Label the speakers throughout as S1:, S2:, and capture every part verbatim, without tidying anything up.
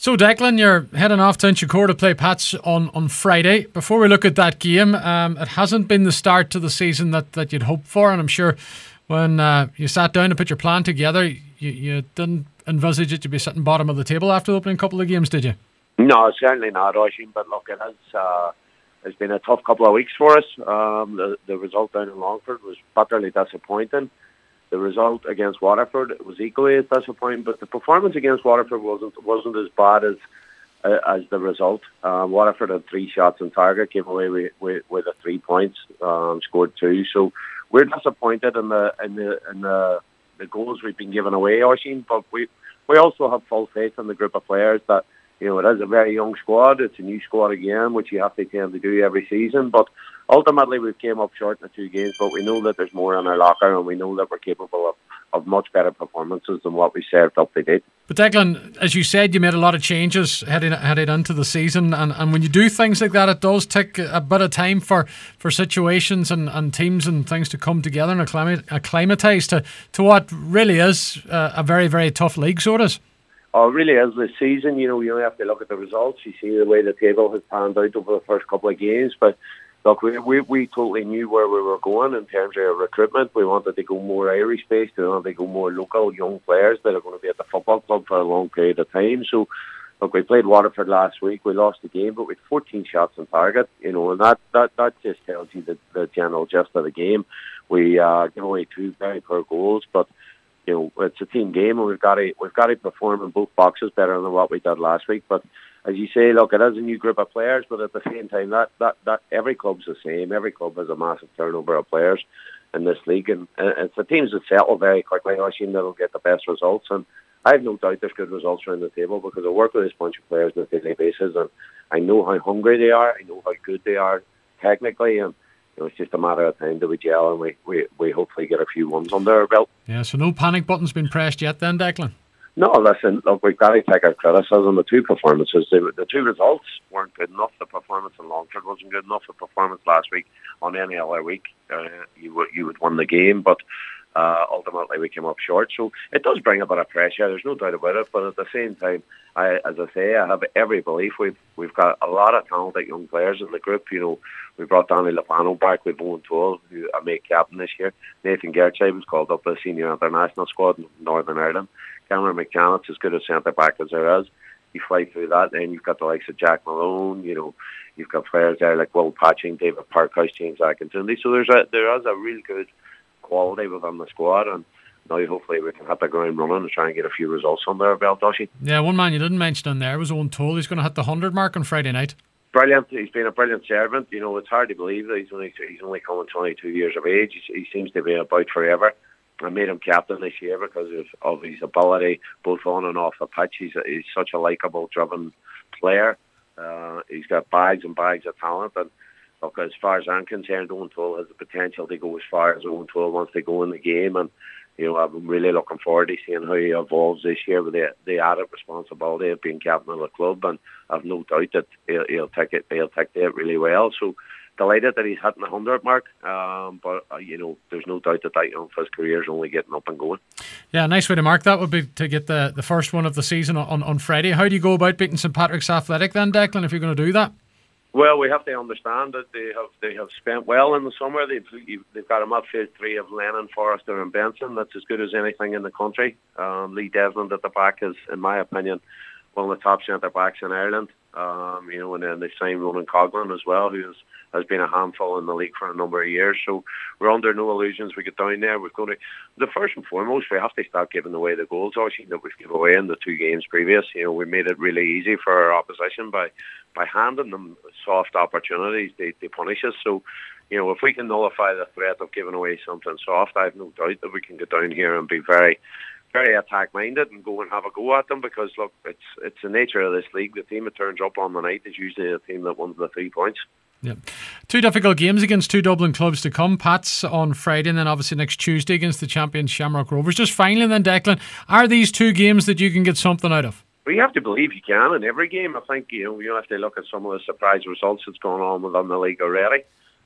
S1: So Declan, you're heading off to Inchicore to play Pats on, on Friday. Before we look at that game, um, it hasn't been the start to the season that, that you'd hoped for, and I'm sure when uh, you sat down to put your plan together, you, you didn't envisage it to be sitting bottom of the table after the opening couple of games, did you?
S2: No, certainly not, Oisín, but look, it has, uh, it's been a tough couple of weeks for us. Um, the, the result down in Longford was bitterly disappointing. The result against Waterford was equally as disappointing, but the performance against Waterford wasn't wasn't as bad as uh, as the result. Um, Waterford had three shots on target, came away with with, with the three points, um, scored two. So we're disappointed in the in the in the, the goals we've been giving away, Oisín, but we we also have full faith in the group of players that, you know, it is a very young squad. It's a new squad again, which you have to tend to do every season. But ultimately, we've came up short in the two games. But we know that there's more in our locker, and we know that we're capable of, of much better performances than what we served up to date.
S1: But Declan, as you said, you made a lot of changes heading heading into the season, and, and when you do things like that, it does take a bit of time for, for situations and, and teams and things to come together and acclimat- acclimatise to, to what really is a, a very, very tough league, so it is.
S2: Oh, it really is this season. You know, you only have to look at the results. You see the way the table has panned out over the first couple of games. But look, we we, we totally knew where we were going in terms of recruitment. We wanted to go more Irish-based. We wanted to go more local, young players that are going to be at the football club for a long period of time. So, look, we played Waterford last week. We lost the game, but we had fourteen shots on target. You know, and that, that, that just tells you the, the general gist of the game. We uh, gave away two very poor goals, but you know, it's a team game, and we've got to we've got to perform in both boxes better than what we did last week. But as you say, look, it is a new group of players, but at the same time, that that, that every club's the same. Every club has a massive turnover of players in this league, and, and it's the teams that settle very quickly. I assume that'll get the best results, and I have no doubt there's good results around the table because I work with this bunch of players on a daily basis, and I know how hungry they are. I know how good they are technically, and you know, it's just a matter of time that we gel and we, we, we hopefully get a few ones under our belt.
S1: Yeah, so no panic button's been pressed yet then, Declan?
S2: No, listen, look, we've got to take our criticism. The two performances, the, the two results weren't good enough. The performance in Longford wasn't good enough. The performance last week on any other week, uh, you, would, you would win the game, but uh, ultimately we came up short. So it does bring a bit of pressure, there's no doubt about it, but at the same time, I, as I say, I have every belief we've we've got a lot of talented young players in the group. You know, we brought Danny Lopano back with Owen Toole, who I made captain this year. Nathan Gertrude was called up to the senior international squad in Northern Ireland. Cameron McJanet's as good a centre back as there is. You fly through that, then you've got the likes of Jack Malone. You know, you've got players there like Will Patching, David Parkhouse, James Atkinson. So there's a there is a real good quality within the squad, and now hopefully we can hit the ground running and try and get a few results under our belt, Oisín.
S1: Yeah, one man you didn't mention on there was Owen Toole. He's going to hit the one hundred mark on Friday night.
S2: Brilliant. He's been a brilliant servant. You know, it's hard to believe that he's only he's only coming twenty-two years of age. He, he seems to be about forever. I made him captain this year because of, of his ability, both on and off the pitch. He's, a, he's such a likeable, driven player. Uh, he's got bags and bags of talent, and look, as far as I'm concerned, Owen Toole has the potential to go as far as Owen Toole wants to go in the game, and you know, I'm really looking forward to seeing how he evolves this year with the, the added responsibility of being captain of the club, and I've no doubt that he'll, he'll take it. He'll take it really well. So delighted that he's hitting the hundred mark. Um, but uh, you know, there's no doubt that that young his career is only getting up and going.
S1: Yeah, a nice way to mark that would be to get the, the first one of the season on, on Friday. How do you go about beating St Patrick's Athletic then, Declan, if you're going to do that?
S2: Well, we have to understand that they have they have spent well in the summer. They've they've got a midfield three of Lennon, Forrester, and Benson. That's as good as anything in the country. Um, Lee Desmond at the back is, in my opinion, one of the top centre backs in Ireland. Um, you know, and then they've signed Ronan Coughlin as well, who has, has been a handful in the league for a number of years. So we're under no illusions. We get down there. We're going to the first and foremost, we have to start giving away the goals, actually, that we've given away in the two games previous. You know, we made it really easy for our opposition by by handing them soft opportunities. They they punish us. So, you know, if we can nullify the threat of giving away something soft, I have no doubt that we can get down here and be very, very attack-minded and go and have a go at them, because, look, it's it's the nature of this league. The team that turns up on the night is usually the team that wins the three points.
S1: Yeah. Two difficult games against two Dublin clubs to come. Pats on Friday and then obviously next Tuesday against the champion Shamrock Rovers. Just finally then, Declan, are these two games that you can get something out of?
S2: Well, you have to believe you can in every game. I think, you know, you have to look at some of the surprise results that's going on within the league already.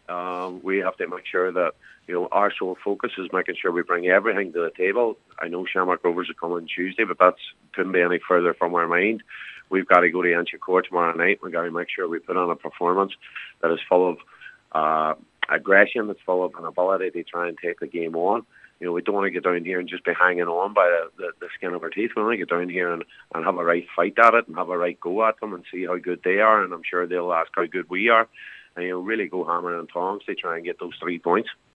S2: Um, we have to make sure that, you know, our sole focus is making sure we bring everything to the table. I know Shamrock Rovers are coming Tuesday, but that couldn't be any further from our mind. we've got to go to Inchicore tomorrow night. We've got to make sure we put on a performance that is full of uh, aggression, that's full of an ability to try and take the game on. You know, we don't want to get down here and just be hanging on by the, the, the skin of our teeth. We want to get down here and, and have a right fight at it and have a right go at them and see how good they are. And I'm sure they'll ask how good we are. And, you know, really go hammer and tongs to try and get those three points.